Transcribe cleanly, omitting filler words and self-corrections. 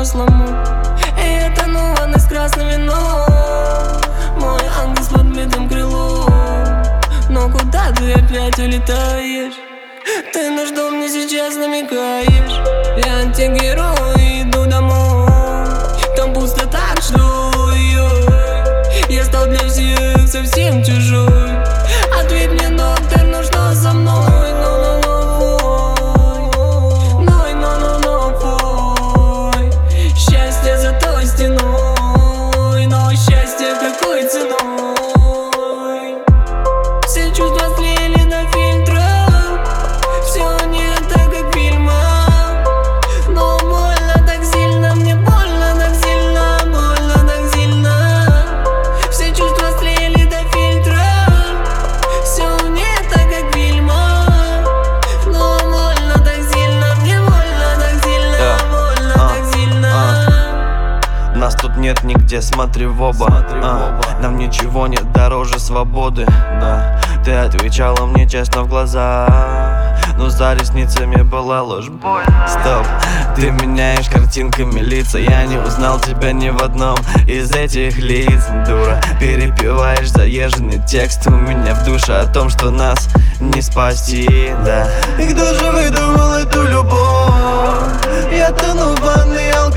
по-взрослому. И это новость с красным вином. Мой ангел с подбитым крылом. Но куда ты опять улетаешь? Ты на что мне сейчас намекаешь? Я антигерой, иду домой. Там пусто так, что я стал для всех совсем чужой. Ответь мне, доктор, ну что со мной? Счастье за той стеной, но счастье какой ценой? Все чувства слили до фильтра. Все не так, как в фильмах. Но больно так сильно, мне больно так сильно, больно так сильно. Все чувства слили до фильтра. Все не так, как в фильмах. Но больно так сильно, мне больно так сильно, больно так сильно. Нас тут нет нигде, смотри в оба. Нам ничего нет дороже свободы. Да, ты отвечала мне честно в глаза, но за ресницами была ложь. Стоп, ты меняешь картинками лица. Я не узнал тебя ни в одном из этих лиц. Дура, перепеваешь заезженный текст у меня в душе о том, что нас не спасти, да. И кто же выдумал эту любовь? Я тону в ванной алкоголь.